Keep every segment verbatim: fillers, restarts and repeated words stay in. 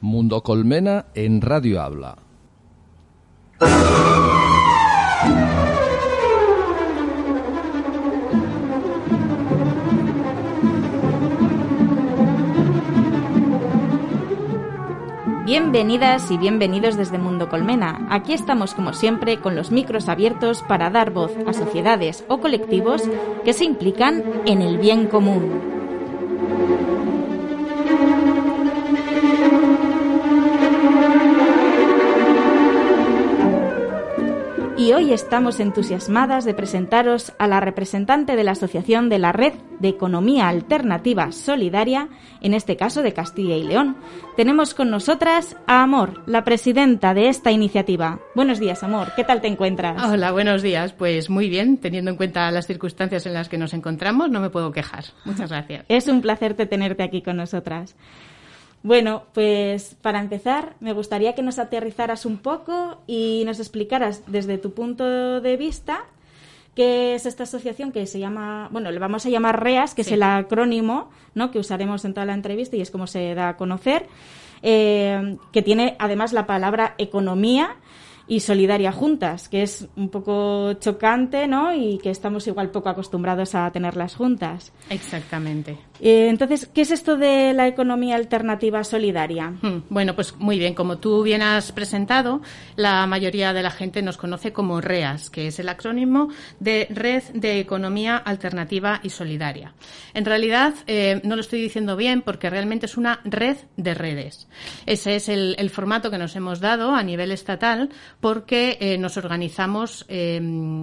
Mundo Colmena en Radio Habla. Bienvenidas y bienvenidos desde Mundo Colmena. Aquí estamos como siempre con los micros abiertos para dar voz a sociedades o colectivos que se implican en el bien común. Y hoy estamos entusiasmadas de presentaros a la representante de la Asociación de la Red de Economía Alternativa Solidaria, en este caso de Castilla y León. Tenemos con nosotras a Amor, la presidenta de esta iniciativa. Buenos días, Amor, ¿qué tal te encuentras? Hola, buenos días. Pues muy bien, teniendo en cuenta las circunstancias en las que nos encontramos, no me puedo quejar. Muchas gracias. Es un placer tenerte aquí con nosotras. Bueno, pues para empezar, me gustaría que nos aterrizaras un poco y nos explicaras desde tu punto de vista qué es esta asociación que se llama, bueno, le vamos a llamar REAS, que sí. Es el acrónimo, ¿no?, que usaremos en toda la entrevista y es como se da a conocer, eh, que tiene además la palabra economía y solidaria juntas, que es un poco chocante, ¿no?, y que estamos igual poco acostumbrados a tenerlas juntas. Exactamente. Eh, entonces, ¿qué es esto de la economía alternativa solidaria? Hmm, bueno, pues muy bien, como tú bien has presentado, la mayoría de la gente nos conoce como REAS, que es el acrónimo de Red de Economía Alternativa y Solidaria. En realidad, eh, no lo estoy diciendo bien porque realmente es una red de redes. Ese es el, el formato que nos hemos dado a nivel estatal porque eh, nos organizamos eh,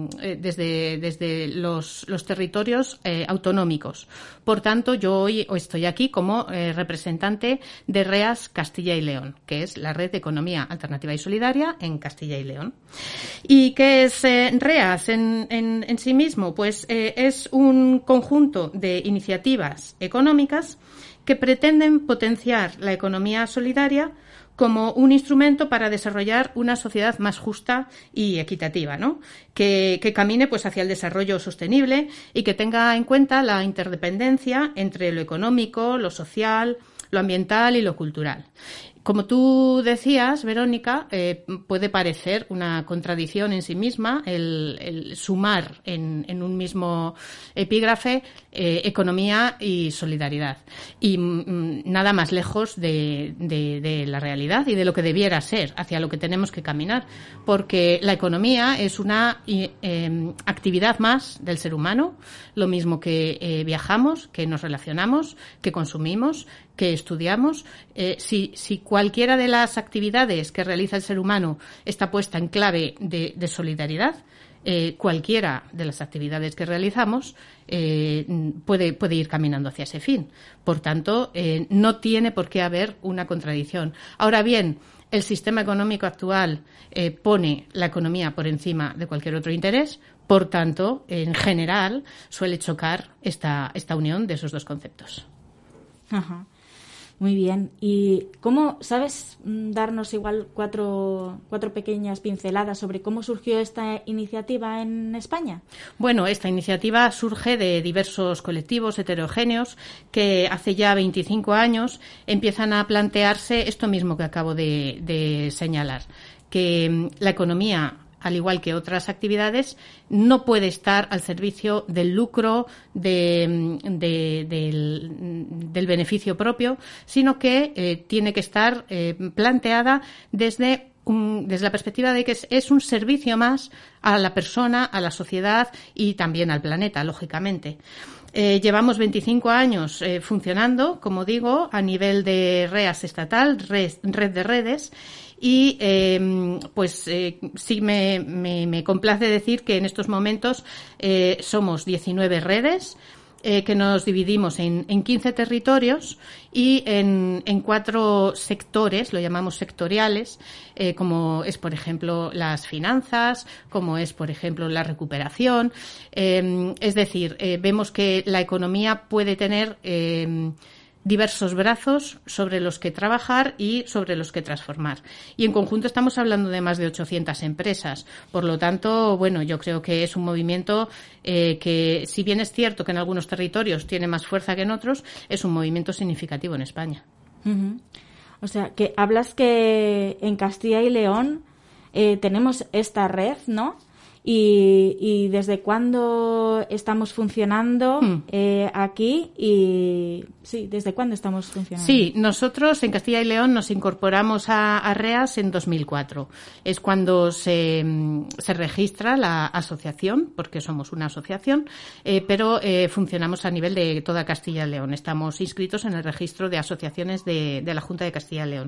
desde, desde los, los territorios eh, autonómicos. Por tanto, yo hoy estoy aquí como eh, representante de REAS Castilla y León, que es la Red de Economía Alternativa y Solidaria en Castilla y León. ¿Y qué es eh, REAS en, en, en sí mismo? Pues eh, es un conjunto de iniciativas económicas que pretenden potenciar la economía solidaria como un instrumento para desarrollar una sociedad más justa y equitativa, ¿no? Que, que camine pues hacia el desarrollo sostenible y que tenga en cuenta la interdependencia entre lo económico, lo social, lo ambiental y lo cultural. Como tú decías, Verónica, eh, puede parecer una contradicción en sí misma el, el sumar en, en un mismo epígrafe eh, economía y solidaridad. Y mm, nada más lejos de, de, de la realidad y de lo que debiera ser, hacia lo que tenemos que caminar. Porque la economía es una eh, actividad más del ser humano, lo mismo que eh, viajamos, que nos relacionamos, que consumimos, que estudiamos. Eh, si, si cualquiera de las actividades que realiza el ser humano está puesta en clave de, de solidaridad, eh, cualquiera de las actividades que realizamos eh, puede, puede ir caminando hacia ese fin. Por tanto, eh, no tiene por qué haber una contradicción. Ahora bien, el sistema económico actual eh, pone la economía por encima de cualquier otro interés. Por tanto, en general, suele chocar esta, esta unión de esos dos conceptos. Ajá. Muy bien. ¿Y cómo, sabes darnos igual cuatro, cuatro pequeñas pinceladas sobre cómo surgió esta iniciativa en España? Bueno, esta iniciativa surge de diversos colectivos heterogéneos que hace ya veinticinco años empiezan a plantearse esto mismo que acabo de, de señalar, que la economía, al igual que otras actividades, no puede estar al servicio del lucro, de, de, del, del beneficio propio, sino que eh, tiene que estar eh, planteada desde, un, desde la perspectiva de que es, es un servicio más a la persona, a la sociedad y también al planeta, lógicamente. Eh, llevamos veinticinco años eh, funcionando, como digo, a nivel de REAS estatal, red, red de redes. Y eh, pues eh, sí me, me, me complace decir que en estos momentos eh, somos diecinueve redes eh, que nos dividimos en, en quince territorios y en, en cuatro sectores, lo llamamos sectoriales, eh, como es, por ejemplo, las finanzas, como es, por ejemplo, la recuperación. Eh, es decir, eh, vemos que la economía puede tener eh, diversos brazos sobre los que trabajar y sobre los que transformar. Y en conjunto estamos hablando de más de ochocientas empresas. Por lo tanto, bueno, yo creo que es un movimiento eh, que, si bien es cierto que en algunos territorios tiene más fuerza que en otros, es un movimiento significativo en España. Uh-huh. O sea, que hablas que en Castilla y León eh, tenemos esta red, ¿no? Y, y desde cuándo estamos funcionando hmm. eh, aquí y sí, ¿desde cuándo estamos funcionando? Sí, nosotros en Castilla y León nos incorporamos a, a REAS en dos mil cuatro. Es cuando se, se registra la asociación, porque somos una asociación, eh, pero eh, funcionamos a nivel de toda Castilla y León. Estamos inscritos en el registro de asociaciones de, de la Junta de Castilla y León.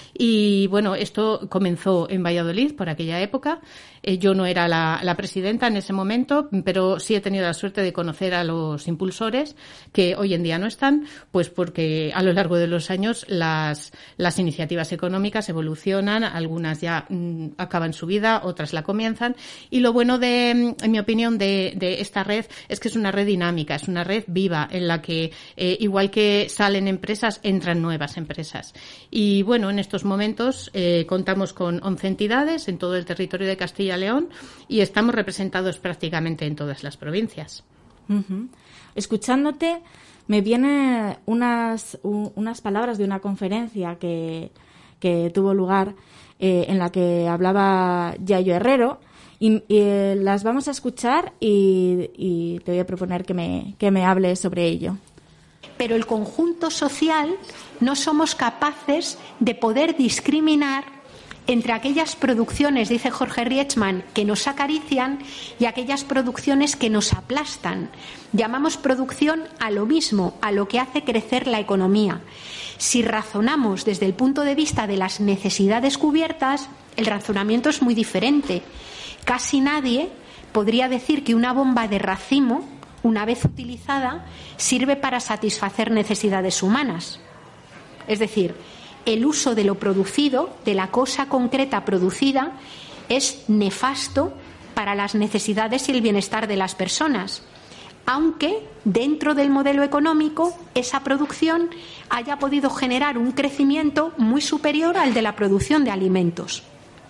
Y bueno, esto comenzó en Valladolid por aquella época. Eh, yo no era la, la presidenta en ese momento, pero sí he tenido la suerte de conocer a los impulsores, que hoy en día no están, pues porque a lo largo de los años las, las iniciativas económicas evolucionan, algunas ya mm, acaban su vida, otras la comienzan. Y lo bueno, de, en mi opinión, de, de esta red es que es una red dinámica, es una red viva en la que, eh, igual que salen empresas, entran nuevas empresas. Y bueno, en estos momentos eh, contamos con once entidades en todo el territorio de Castilla y León y estamos representados prácticamente en todas las provincias. Uh-huh. Escuchándote me vienen unas, u, unas palabras de una conferencia que, que tuvo lugar eh, en la que hablaba Yayo Herrero y, y eh, las vamos a escuchar y, y te voy a proponer que me, que me hables sobre ello. Pero el conjunto social no somos capaces de poder discriminar entre aquellas producciones, dice Jorge Rietzmann, que nos acarician y aquellas producciones que nos aplastan. Llamamos producción a lo mismo, a lo que hace crecer la economía. Si razonamos desde el punto de vista de las necesidades cubiertas, el razonamiento es muy diferente. Casi nadie podría decir que una bomba de racimo, una vez utilizada, sirve para satisfacer necesidades humanas. Es decir, el uso de lo producido, de la cosa concreta producida, es nefasto para las necesidades y el bienestar de las personas, aunque dentro del modelo económico esa producción haya podido generar un crecimiento muy superior al de la producción de alimentos.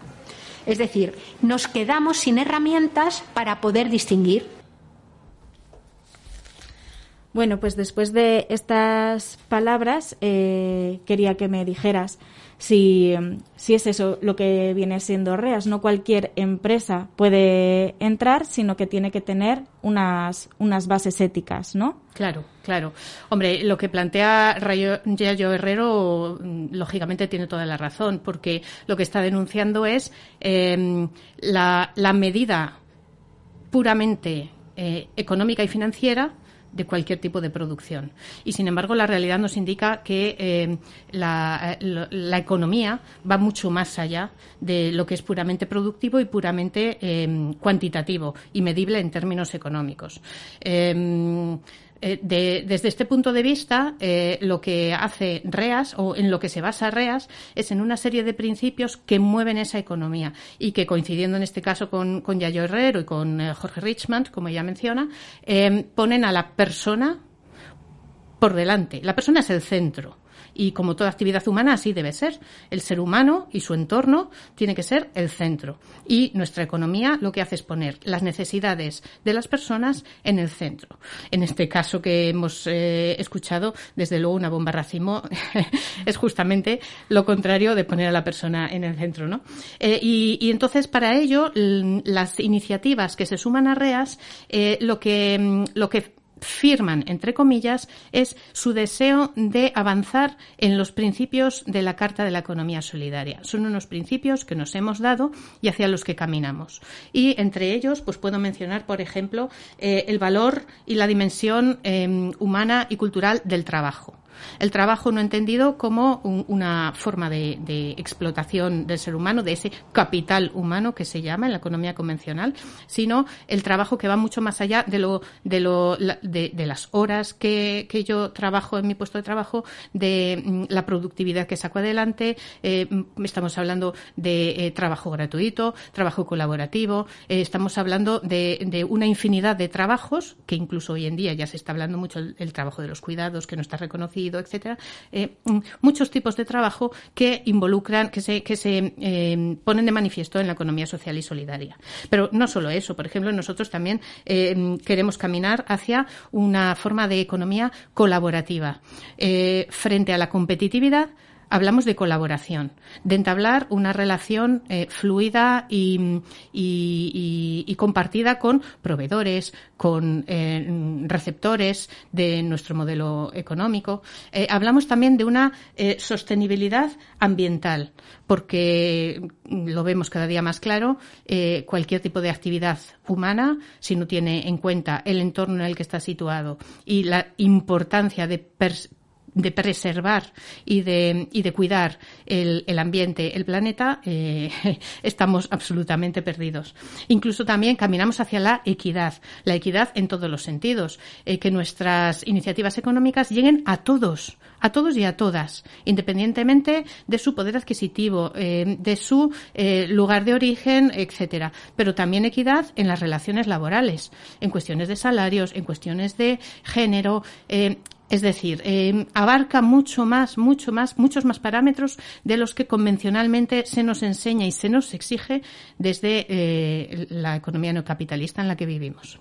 Es decir, nos quedamos sin herramientas para poder distinguir. Bueno, pues después de estas palabras eh, quería que me dijeras si, si es eso lo que viene siendo REAS. No cualquier empresa puede entrar, sino que tiene que tener unas, unas bases éticas, ¿no? Claro, claro. Hombre, lo que plantea Yayo Herrero, lógicamente tiene toda la razón, porque lo que está denunciando es eh, la, la medida puramente eh, económica y financiera de cualquier tipo de producción. Y, sin embargo, la realidad nos indica que eh, la, la, la economía va mucho más allá de lo que es puramente productivo y puramente eh, cuantitativo y medible en términos económicos. Eh, Eh, de, desde este punto de vista, eh, lo que hace REAS, o en lo que se basa REAS, es en una serie de principios que mueven esa economía y que, coincidiendo en este caso con, con Yayo Herrero y con eh, Jorge Rietzmann, como ella menciona, eh, ponen a la persona por delante. La persona es el centro. Y como toda actividad humana, así debe ser. El ser humano y su entorno tiene que ser el centro. Y nuestra economía lo que hace es poner las necesidades de las personas en el centro. En este caso que hemos eh, escuchado, desde luego una bomba racimo es justamente lo contrario de poner a la persona en el centro, ¿no? Eh, y, y entonces, para ello, l- las iniciativas que se suman a REAS, eh, lo que, lo que firman, entre comillas, es su deseo de avanzar en los principios de la Carta de la Economía Solidaria. Son unos principios que nos hemos dado y hacia los que caminamos. Y entre ellos, pues puedo mencionar, por ejemplo, eh, el valor y la dimensión eh, humana y cultural del trabajo. El trabajo no entendido como un, una forma de, de explotación del ser humano, de ese capital humano que se llama en la economía convencional, sino el trabajo que va mucho más allá de lo de lo de, de las horas que, que yo trabajo en mi puesto de trabajo, de mm, la productividad que saco adelante. Eh, estamos hablando de eh, trabajo gratuito, trabajo colaborativo, eh, estamos hablando de, de una infinidad de trabajos que incluso hoy en día ya se está hablando mucho el, el trabajo de los cuidados, que no está reconocido, etcétera, eh, muchos tipos de trabajo que involucran, que se, que se eh, ponen de manifiesto en la economía social y solidaria. Pero no solo eso, por ejemplo, nosotros también eh, queremos caminar hacia una forma de economía colaborativa. Eh, frente a la competitividad, hablamos de colaboración, de entablar una relación eh, fluida y, y, y, y compartida con proveedores, con eh, receptores de nuestro modelo económico. Eh, hablamos también de una eh, sostenibilidad ambiental, porque lo vemos cada día más claro, eh, cualquier tipo de actividad humana, si no tiene en cuenta el entorno en el que está situado y la importancia de pers- de preservar y de, y de cuidar el, el ambiente, el planeta, eh, estamos absolutamente perdidos. Incluso también caminamos hacia la equidad, la equidad en todos los sentidos, eh, que nuestras iniciativas económicas lleguen a todos, a todos y a todas, independientemente de su poder adquisitivo, eh, de su eh, lugar de origen, etcétera. Pero también equidad en las relaciones laborales, en cuestiones de salarios, en cuestiones de género, eh, Es decir, eh, abarca mucho más, mucho más, muchos más parámetros de los que convencionalmente se nos enseña y se nos exige desde eh, la economía neocapitalista en la que vivimos.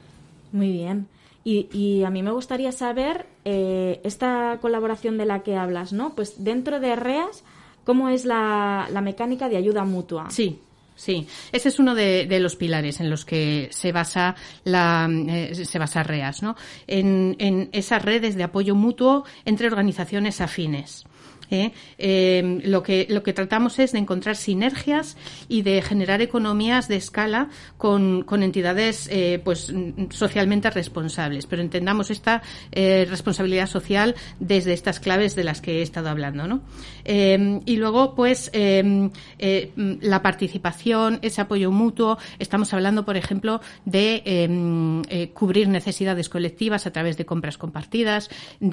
Muy bien. Y, y a mí me gustaría saber eh, esta colaboración de la que hablas, ¿no? Pues dentro de REAS, ¿cómo es la, la mecánica de ayuda mutua? Sí. Sí, ese es uno de, de los pilares en los que se basa la eh, se basa REAS, ¿no? En, en esas redes de apoyo mutuo entre organizaciones afines. ¿Eh? Eh, lo que lo que tratamos es de encontrar sinergias y de generar economías de escala con, con entidades eh, pues socialmente responsables, pero entendamos esta eh, responsabilidad social desde estas claves de las que he estado hablando, ¿no? Eh, y luego pues eh, eh, la participación, ese apoyo mutuo, estamos hablando por ejemplo de eh, eh, cubrir necesidades colectivas a través de compras compartidas,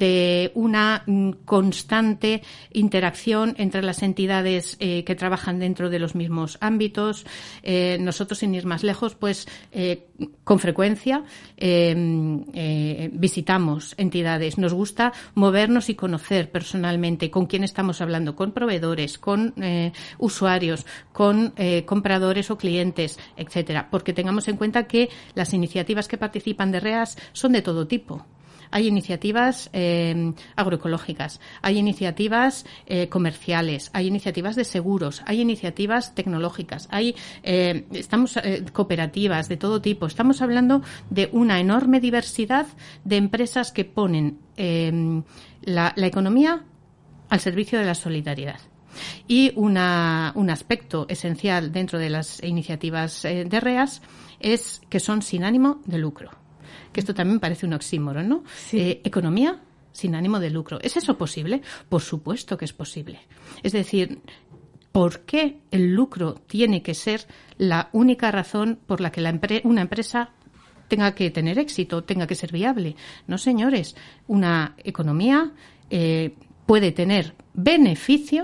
de una mm, constante interacción entre las entidades eh, que trabajan dentro de los mismos ámbitos. Eh, nosotros, sin ir más lejos, pues eh, con frecuencia eh, eh, visitamos entidades. Nos gusta movernos y conocer personalmente con quién estamos hablando, con proveedores, con eh, usuarios, con eh, compradores o clientes, etcétera, porque tengamos en cuenta que las iniciativas que participan de REAS son de todo tipo. Hay iniciativas eh, agroecológicas, hay iniciativas eh, comerciales, hay iniciativas de seguros, hay iniciativas tecnológicas, hay eh, estamos eh, cooperativas de todo tipo. Estamos hablando de una enorme diversidad de empresas que ponen eh, la, la economía al servicio de la solidaridad. Y una, un aspecto esencial dentro de las iniciativas eh, de REAS es que son sin ánimo de lucro. Que esto también parece un oxímoron, ¿no? Sí. Eh, economía sin ánimo de lucro. ¿Es eso posible? Por supuesto que es posible. Es decir, ¿por qué el lucro tiene que ser la única razón por la que la empre- una empresa tenga que tener éxito, tenga que ser viable? No, señores. Una economía eh, puede tener beneficio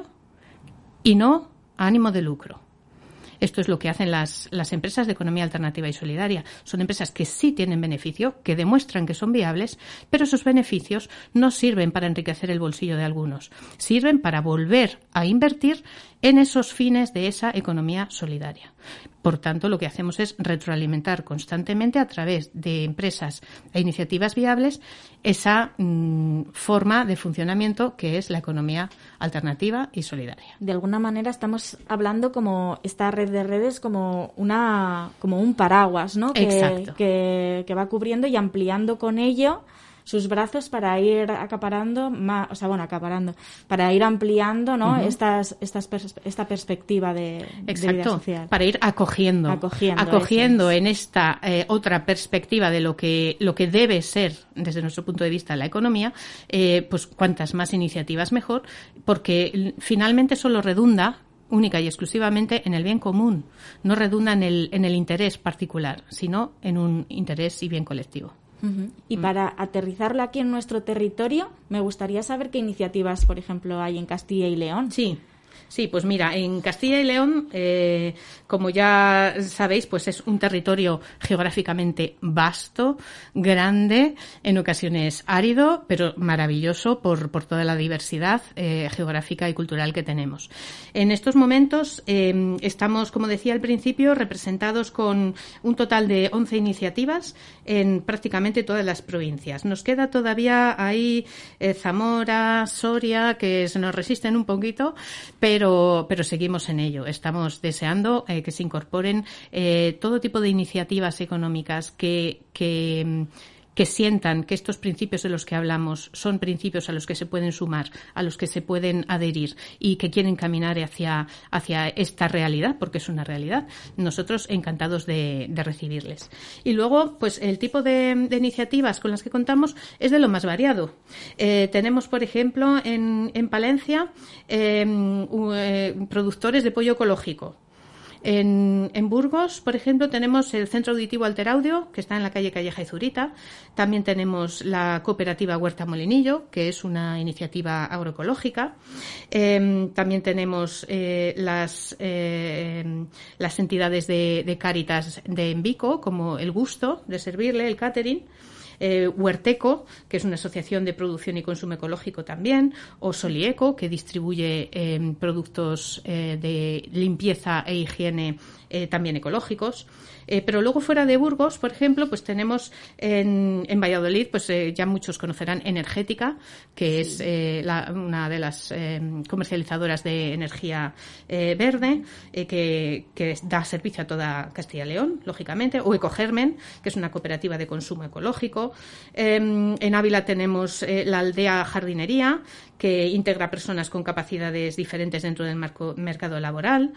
y no ánimo de lucro. Esto es lo que hacen las, las empresas de economía alternativa y solidaria. Son empresas que sí tienen beneficio, que demuestran que son viables, pero esos beneficios no sirven para enriquecer el bolsillo de algunos. Sirven para volver a invertir en esos fines de esa economía solidaria. Por tanto, lo que hacemos es retroalimentar constantemente a través de empresas e iniciativas viables esa mmm, forma de funcionamiento que es la economía alternativa y solidaria. De alguna manera estamos hablando como esta red de redes como una como un paraguas, ¿no? Que, Exacto. Que, que va cubriendo y ampliando con ello sus brazos para ir acaparando más, o sea, bueno, acaparando, para ir ampliando, ¿no? Uh-huh. Estas, estas pers- esta perspectiva de, Exacto, de vida social. Para ir acogiendo, acogiendo, acogiendo en esta eh, otra perspectiva de lo que lo que debe ser desde nuestro punto de vista la economía, eh, pues cuantas más iniciativas mejor, porque finalmente solo redunda única y exclusivamente en el bien común, no redunda en el en el interés particular, sino en un interés y bien colectivo. Uh-huh. Y para aterrizarlo aquí en nuestro territorio, me gustaría saber qué iniciativas, por ejemplo, hay en Castilla y León. Sí, Sí, pues mira, en Castilla y León, eh, como ya sabéis, pues es un territorio geográficamente vasto, grande, en ocasiones árido, pero maravilloso por, por toda la diversidad eh, geográfica y cultural que tenemos. En estos momentos eh, estamos, como decía al principio, representados con un total de once iniciativas en prácticamente todas las provincias. Nos queda todavía ahí eh, Zamora, Soria, que se nos resisten un poquito, pero Pero, pero seguimos en ello. Estamos deseando eh, que se incorporen eh, todo tipo de iniciativas económicas que, que, que sientan que estos principios de los que hablamos son principios a los que se pueden sumar, a los que se pueden adherir y que quieren caminar hacia, hacia esta realidad, porque es una realidad. Nosotros encantados de, de recibirles. Y luego, pues el tipo de, de iniciativas con las que contamos es de lo más variado. Eh, tenemos, por ejemplo, en, en Palencia, eh, eh, productores de pollo ecológico. En, en Burgos, por ejemplo, tenemos el Centro Auditivo Alteraudio, que está en la calle Calleja y Zurita. También tenemos la cooperativa Huerta Molinillo, que es una iniciativa agroecológica. Eh, también tenemos eh, las, eh, las entidades de, de Cáritas de Envico, como El Gusto de Servirle, el catering. Eh, Huerteco, que es una asociación de producción y consumo ecológico también, o Solieco, que distribuye eh, productos eh, de limpieza e higiene eh, también ecológicos. Eh, pero luego fuera de Burgos, por ejemplo, pues tenemos en, en Valladolid, pues eh, ya muchos conocerán Energética, que es eh, la, una de las eh, comercializadoras de energía eh, verde, eh, que, que da servicio a toda Castilla y León, lógicamente, o Ecogermen, que es una cooperativa de consumo ecológico. Eh, en Ávila tenemos eh, la Aldea Jardinería, que integra personas con capacidades diferentes dentro del marco, mercado laboral.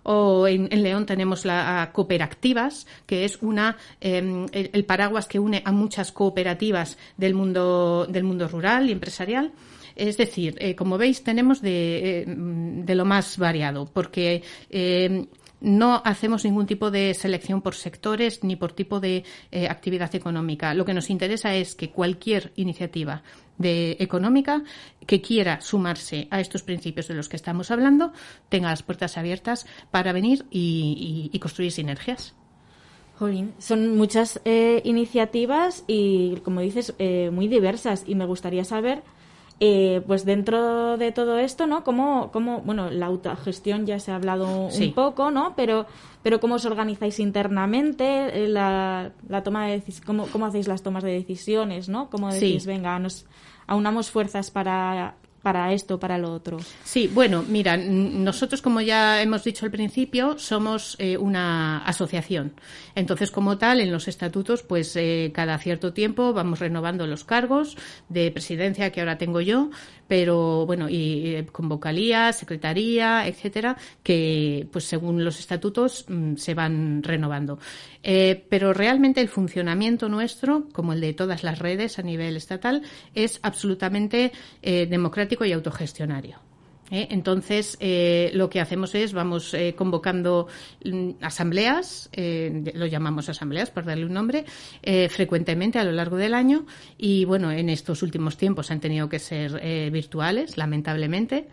O en, en León tenemos la Cooperactivas, que es una eh, el, el paraguas que une a muchas cooperativas del mundo del mundo rural y empresarial. Es decir, eh, como veis, tenemos de, eh, de lo más variado, porque eh, no hacemos ningún tipo de selección por sectores ni por tipo de eh, actividad económica. Lo que nos interesa es que cualquier iniciativa de económica que quiera sumarse a estos principios de los que estamos hablando tenga las puertas abiertas para venir y, y, y construir sinergias. Jolín, son muchas eh, iniciativas y, como dices, eh, muy diversas, y me gustaría saber, eh, pues dentro de todo esto, ¿no? Cómo, cómo, bueno, la autogestión ya se ha hablado sí. un poco, ¿no? Pero, pero cómo os organizáis internamente, la, la toma de decis- cómo, cómo hacéis las tomas de decisiones, ¿no? Cómo decís, sí. venga, nos aunamos fuerzas para para esto, para lo otro. Sí, bueno, mira, nosotros, como ya hemos dicho al principio, somos eh, una asociación. Entonces, como tal, en los estatutos, pues eh, cada cierto tiempo vamos renovando los cargos de presidencia que ahora tengo yo, pero bueno, y eh, con vocalía, secretaría, etcétera, que pues según los estatutos mmm, se van renovando. Eh, pero realmente el funcionamiento nuestro, como el de todas las redes a nivel estatal, es absolutamente eh, democrático y autogestionario. ¿Eh? Entonces, eh, lo que hacemos es, vamos eh, convocando mm, asambleas, eh, lo llamamos asambleas por darle un nombre, eh, frecuentemente a lo largo del año, y bueno, en estos últimos tiempos han tenido que ser eh, virtuales, lamentablemente,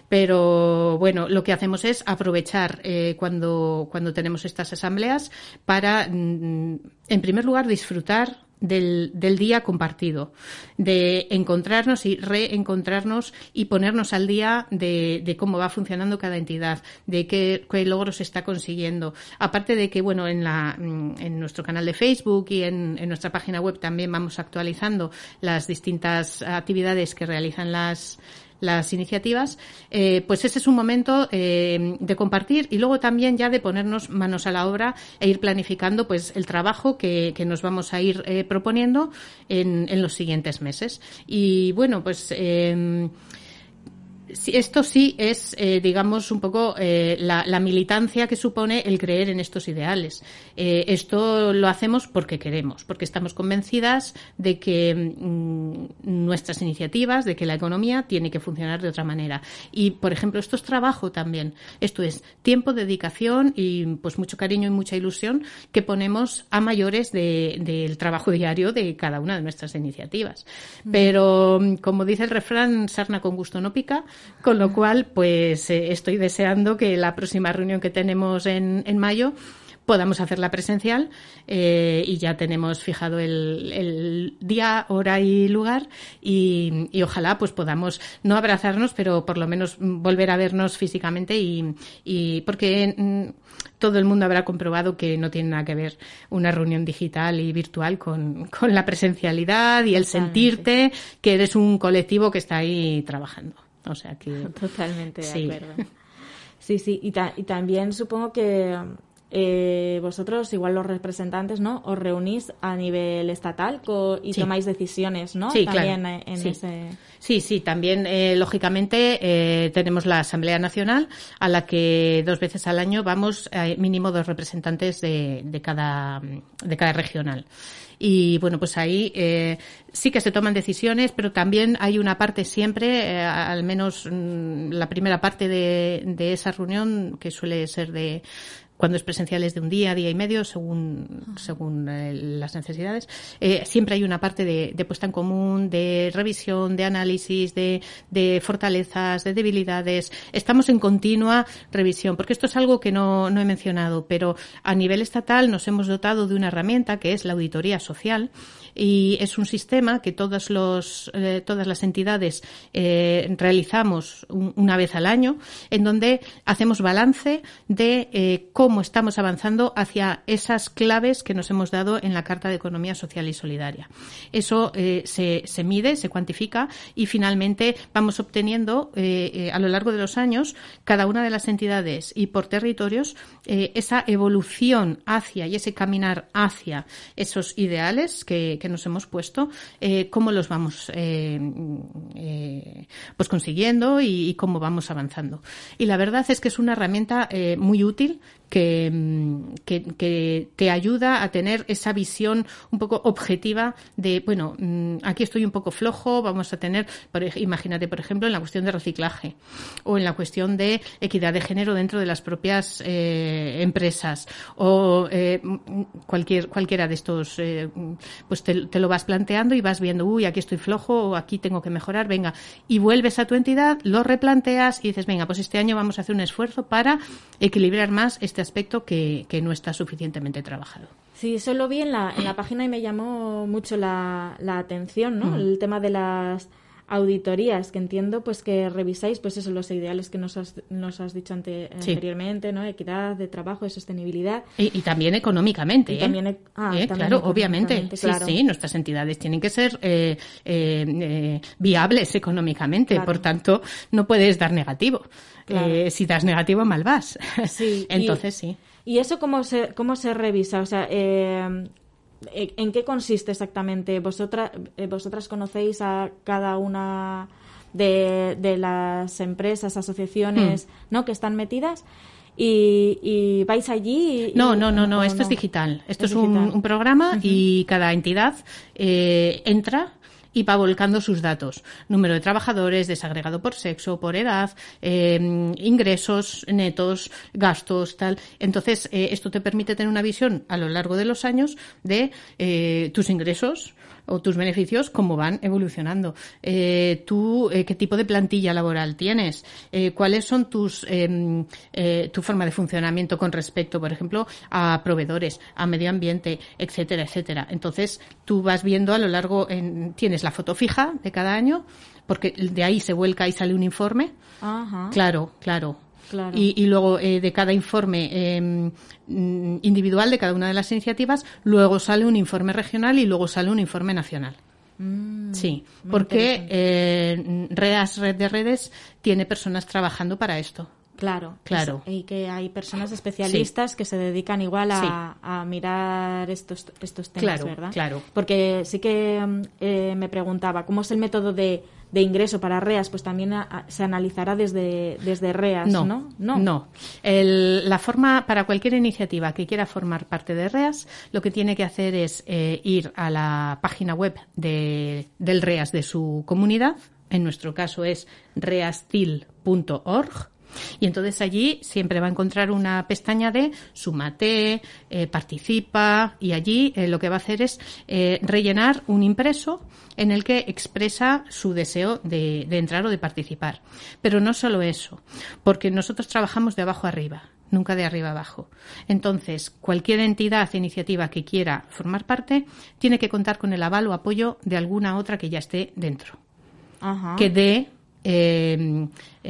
pero bueno, lo que hacemos es aprovechar eh, cuando, cuando tenemos estas asambleas para, mm, en primer lugar, disfrutar Del, del día compartido, de encontrarnos y reencontrarnos y ponernos al día de, de cómo va funcionando cada entidad, de qué, qué logros se está consiguiendo. Aparte de que, bueno, en, la, en nuestro canal de Facebook y en, en nuestra página web también vamos actualizando las distintas actividades que realizan las las iniciativas, eh, pues ese es un momento eh, de compartir y luego también ya de ponernos manos a la obra e ir planificando pues el trabajo que, que nos vamos a ir eh, proponiendo en, en los siguientes meses. Y bueno, pues eh, esto sí es, eh, digamos, un poco eh, la, la militancia que supone el creer en estos ideales. Eh, esto lo hacemos porque queremos, porque estamos convencidas de que mmm, nuestras iniciativas, de que la economía tiene que funcionar de otra manera. Y, por ejemplo, esto es trabajo también. Esto es tiempo, dedicación y pues mucho cariño y mucha ilusión que ponemos a mayores de, del trabajo diario de cada una de nuestras iniciativas. Mm. Pero, como dice el refrán, sarna con gusto no pica. Con lo cual, pues eh, estoy deseando que la próxima reunión que tenemos en, en mayo podamos hacerla presencial eh, y ya tenemos fijado el, el día, hora y lugar y, y ojalá pues podamos no abrazarnos, pero por lo menos volver a vernos físicamente y, y porque mm, todo el mundo habrá comprobado que no tiene nada que ver una reunión digital y virtual con, con la presencialidad y el sentirte que eres un colectivo que está ahí trabajando. O sea que totalmente de sí. acuerdo. Sí, sí, y, ta- y también supongo que eh, vosotros, igual los representantes, ¿no? Os reunís a nivel estatal co- y Sí. tomáis decisiones, ¿no? Sí, también claro. en Sí. ese... Sí, sí, también, eh, lógicamente, eh, tenemos la Asamblea Nacional a la que dos veces al año vamos eh, mínimo dos representantes de, de cada, de cada regional. Y bueno, pues ahí eh, sí que se toman decisiones, pero también hay una parte siempre, eh, al menos mm, la primera parte de, de esa reunión, que suele ser de cuando es presencial es de un día, día y medio, según según eh, las necesidades. Eh, siempre hay una parte de, de puesta en común, de revisión, de análisis, de, de fortalezas, de debilidades. Estamos en continua revisión, porque esto es algo que no, no he mencionado, pero a nivel estatal nos hemos dotado de una herramienta que es la auditoría social, y es un sistema que todos los, eh, todas las entidades eh, realizamos un, una vez al año, en donde hacemos balance de eh, cómo estamos avanzando hacia esas claves que nos hemos dado en la Carta de Economía Social y Solidaria. Eso eh, se, se mide, se cuantifica y finalmente vamos obteniendo eh, eh, a lo largo de los años, cada una de las entidades y por territorios, eh, esa evolución hacia y ese caminar hacia esos ideales que que nos hemos puesto, eh, cómo los vamos eh, eh, pues consiguiendo y, y cómo vamos avanzando. Y la verdad es que es una herramienta eh, muy útil que, que, que te ayuda a tener esa visión un poco objetiva de, bueno, aquí estoy un poco flojo, vamos a tener, por, imagínate, por ejemplo, en la cuestión de reciclaje o en la cuestión de equidad de género dentro de las propias eh, empresas o eh, cualquier cualquiera de estos, eh, pues te, te lo vas planteando y vas viendo, uy, aquí estoy flojo o aquí tengo que mejorar, venga, y vuelves a tu entidad, lo replanteas y dices, venga, pues este año vamos a hacer un esfuerzo para equilibrar más este aspecto que, que no está suficientemente trabajado. Sí, eso lo vi en la, en la página y me llamó mucho la, la atención, ¿no? Mm. El tema de las auditorías, que entiendo pues que revisáis pues eso, los ideales que nos has, nos has dicho ante, Sí. anteriormente, ¿no? Equidad de trabajo, de sostenibilidad. Y, y también económicamente, Y ¿eh? también e- ah, ¿Eh? también Claro, obviamente. económicamente, Sí, claro. sí, nuestras entidades tienen que ser eh, eh, eh, viables económicamente. Claro. Por tanto, no puedes dar negativo. Claro. Eh, si das negativo, mal vas. Sí, Entonces, y, sí. ¿Y eso cómo se, cómo se revisa? O sea, eh, ¿en qué consiste exactamente? ¿Vosotras, eh, vosotras conocéis a cada una de, de las empresas, asociaciones, Hmm. ¿no? que están metidas? Y, y vais allí y, No, no, no, no, o esto es digital. Esto es, Es un, digital. un programa Ujú. y cada entidad eh, entra y va volcando sus datos. Número de trabajadores, desagregado por sexo, por edad, eh, ingresos netos, gastos, tal. Entonces, eh, esto te permite tener una visión a lo largo de los años de eh, tus ingresos o tus beneficios, cómo van evolucionando. Eh, tú, eh, qué tipo de plantilla laboral tienes, eh, cuáles son tus, eh, eh, tu forma de funcionamiento con respecto, por ejemplo, a proveedores, a medio ambiente, etcétera, etcétera. Entonces, tú vas viendo a lo largo, en, tienes la foto fija de cada año, porque de ahí se vuelca y sale un informe. Ajá. Claro, claro. Claro. Y, y luego eh, de cada informe eh, individual de cada una de las iniciativas, luego sale un informe regional y luego sale un informe nacional. Mm, Sí, muy porque interesante. eh, REAS, Red de Redes, tiene personas trabajando para esto. Claro, Claro. Es- y que hay personas especialistas que se dedican igual a, Sí. a mirar estos, estos temas, Claro, ¿verdad? claro. Porque sí que mm, eh, me preguntaba, ¿cómo es el método de, de ingreso para REAS? Pues también a- a- se analizará desde, desde REAS, ¿no? No, No. no. El- la forma, para cualquier iniciativa que quiera formar parte de REAS, lo que tiene que hacer es eh, ir a la página web de, del REAS de su comunidad. En nuestro caso es reastil punto org. Y entonces allí siempre va a encontrar una pestaña de súmate, eh, participa, y allí eh, lo que va a hacer es eh, rellenar un impreso en el que expresa su deseo de, de entrar o de participar. Pero no solo eso, porque nosotros trabajamos de abajo arriba, nunca de arriba abajo. Entonces, cualquier entidad, iniciativa que quiera formar parte, tiene que contar con el aval o apoyo de alguna otra que ya esté dentro. Ajá. Que dé, eh,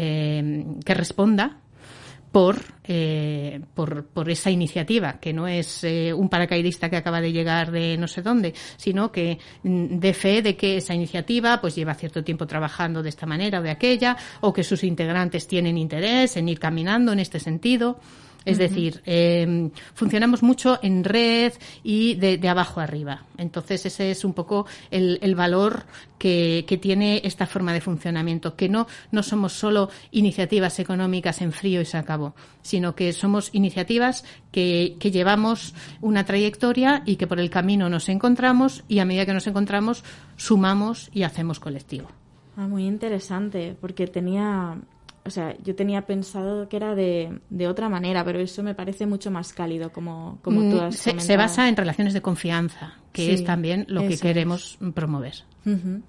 eh, que responda por, eh, por, por esa iniciativa, que no es eh, un paracaidista que acaba de llegar de no sé dónde, sino que dé fe de que esa iniciativa pues lleva cierto tiempo trabajando de esta manera o de aquella, o que sus integrantes tienen interés en ir caminando en este sentido. Es uh-huh. decir, eh, funcionamos mucho en red y de, de abajo arriba. Entonces, ese es un poco el, el valor que, que tiene esta forma de funcionamiento, que no, no somos solo iniciativas económicas en frío y se acabó, sino que somos iniciativas que, que llevamos una trayectoria y que por el camino nos encontramos, y a medida que nos encontramos sumamos y hacemos colectivo. Ah, muy interesante, porque tenía... O sea, yo tenía pensado que era de, de otra manera, pero eso me parece mucho más cálido, como, como tú has se, comentado. Se basa en relaciones de confianza, que sí, es también lo que queremos es. promover. Uh-huh.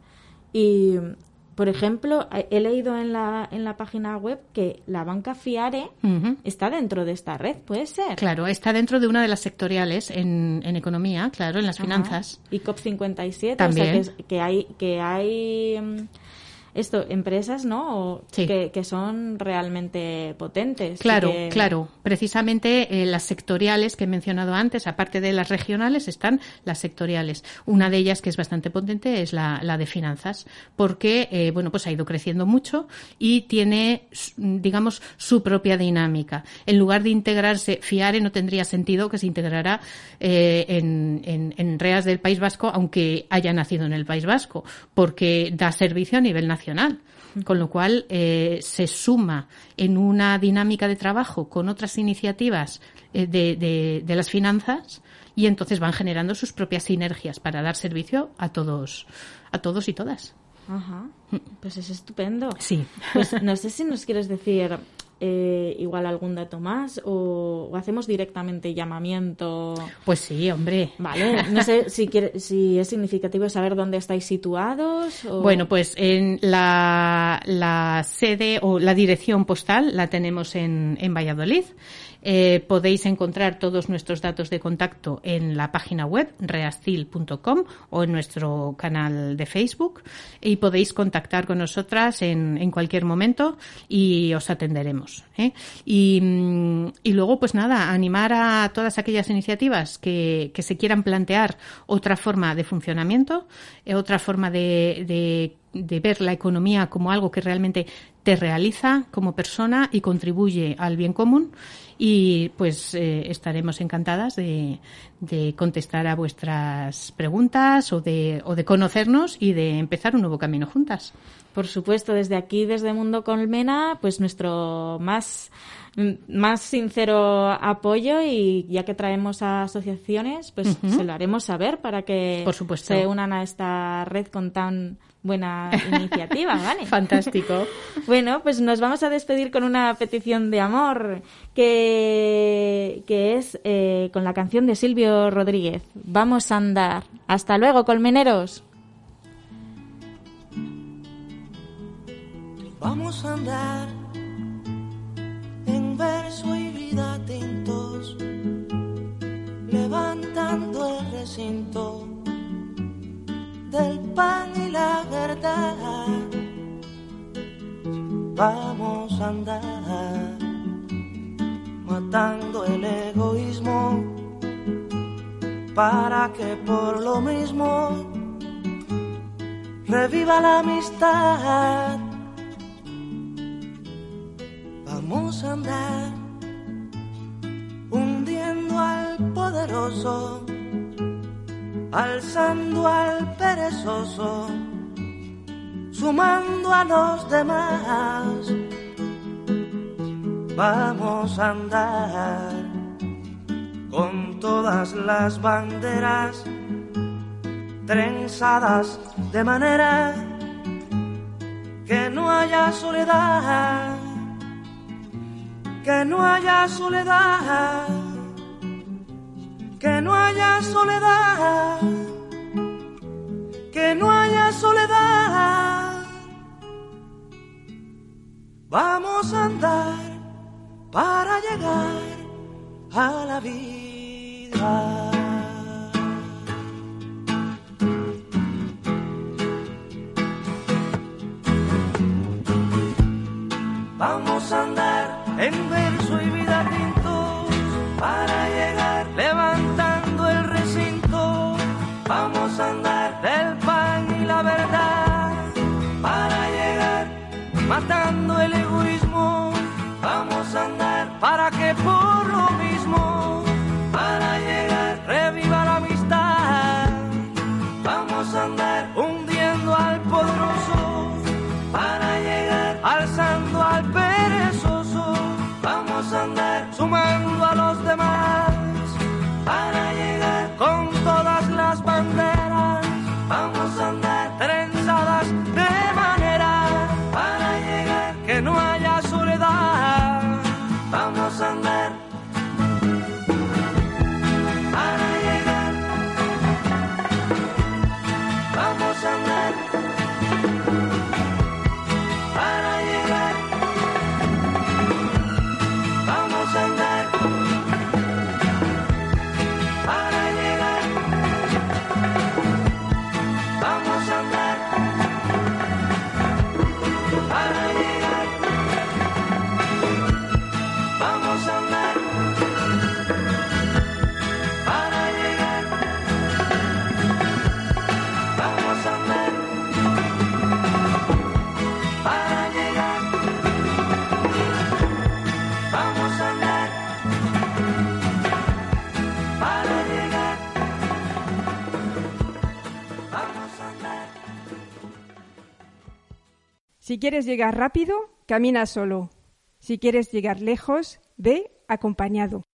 Y, por ejemplo, he leído en la, en la página web que la banca Fiare uh-huh. está dentro de esta red, ¿puede ser? Claro, está dentro de una de las sectoriales en, en economía, claro, en las Ajá. finanzas. Y C O P cincuenta y siete, también. O sea, que, que hay... Que hay um, Esto, empresas, ¿no? O sí. que, que son realmente potentes. Claro, que... claro. Precisamente eh, las sectoriales que he mencionado antes, aparte de las regionales, están las sectoriales. Una de ellas que es bastante potente es la, la de finanzas, porque, eh, bueno, pues ha ido creciendo mucho y tiene, digamos, su propia dinámica. En lugar de integrarse, Fiare no tendría sentido que se integrara eh, en, en, en REAS del País Vasco, aunque haya nacido en el País Vasco, porque da servicio a nivel nacional. Con lo cual eh, se suma en una dinámica de trabajo con otras iniciativas eh, de, de, de las finanzas, y entonces van generando sus propias sinergias para dar servicio a todos, a todos y todas. Ajá. Pues es estupendo. Sí. Pues no sé si nos quieres decir eh, igual algún dato más o, o hacemos directamente llamamiento. Pues sí, hombre. Vale. No sé si quiere, si es significativo saber dónde estáis situados. O... Bueno, pues en la, la sede o la dirección postal la tenemos en, en Valladolid. Eh, podéis encontrar todos nuestros datos de contacto en la página web reascil punto com o en nuestro canal de Facebook, y podéis contactar con nosotras en, en cualquier momento y os atenderemos, ¿eh? Y, y luego, pues nada, animar a todas aquellas iniciativas que, que se quieran plantear otra forma de funcionamiento, eh, otra forma de, de de ver la economía como algo que realmente te realiza como persona y contribuye al bien común, y pues eh, estaremos encantadas de, de contestar a vuestras preguntas o de, o de conocernos y de empezar un nuevo camino juntas. Por supuesto, desde aquí, desde Mundo Colmena, pues nuestro más más sincero apoyo, y ya que traemos a asociaciones, pues uh-huh. se lo haremos saber para que Por supuesto. se unan a esta red con tan buena iniciativa, ¿vale? Fantástico. Bueno, pues nos vamos a despedir con una petición de amor que, que es eh, con la canción de Silvio Rodríguez, Vamos a andar. Hasta luego, colmeneros. Vamos a andar en verso y vida tintos, levantando el recinto del pan y la verdad. Vamos a andar matando el egoísmo para que por lo mismo reviva la amistad. Vamos a andar hundiendo al poderoso, alzando al perezoso, sumando a los demás. Vamos a andar con todas las banderas trenzadas de manera que no haya soledad. que no haya soledad, que no haya soledad, que no haya soledad. Vamos a andar para llegar a la vida. Vamos a andar en verso y vida tintos para llegar levantando el recinto. Vamos a andar del pan y la verdad para llegar matando el egoísmo. Vamos a andar para que por lo mismo, para llegar reviva la amistad. Vamos a andar hundiendo al poderoso para llegar alzando al perezoso. Vamos a andar sumando a los demás para llegar con todas las banderas. Vamos a andar trenzadas de manera para llegar que no haya soledad. Vamos a andar para llegar. Vamos a andar para llegar. Vamos a andar para llegar. Vamos a andar para llegar. Vamos a andar para llegar. Vamos a andar para llegar. Vamos a andar para llegar. Vamos a andar. Si quieres llegar rápido, camina solo. Si quieres llegar lejos, ve acompañado.